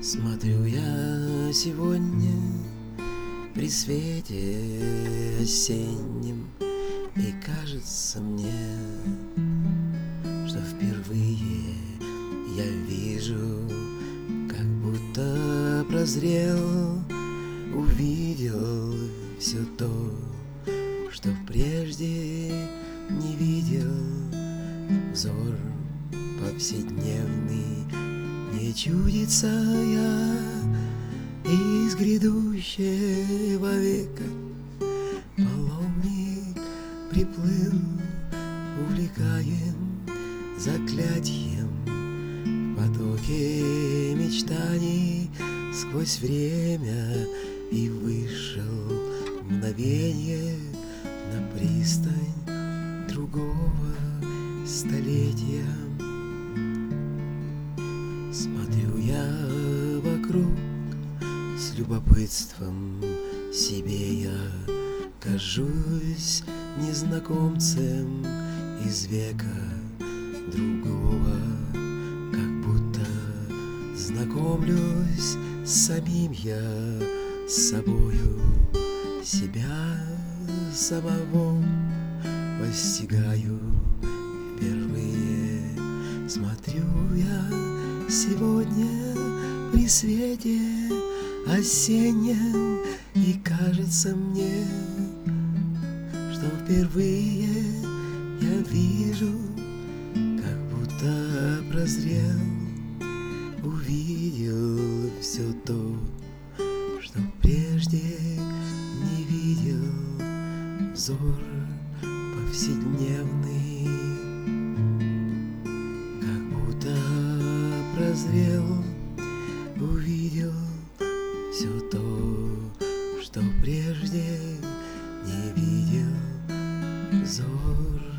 Смотрю я сегодня при свете осеннем, и кажется мне, что впервые я вижу, как будто прозрел, увидел все то, что прежде не видел. Взор повседневный не чудится я из грядущего века. Паломник приплыл, увлекаем заклятием в потоке мечтаний сквозь время, и вышел мгновенье на пристань другого столетия. Смотрю я вокруг, с любопытством себе я кажусь незнакомцем из века другого, как будто знакомлюсь с самим я, с собою, себя самого постигаю впервые. Смотрю я сегодня при свете осеннем, и кажется мне, что впервые я вижу, как будто прозрел, увидел все то, что прежде не видел. Взор повседневный как будто прозрел, увидел все то, что прежде не видел. Взор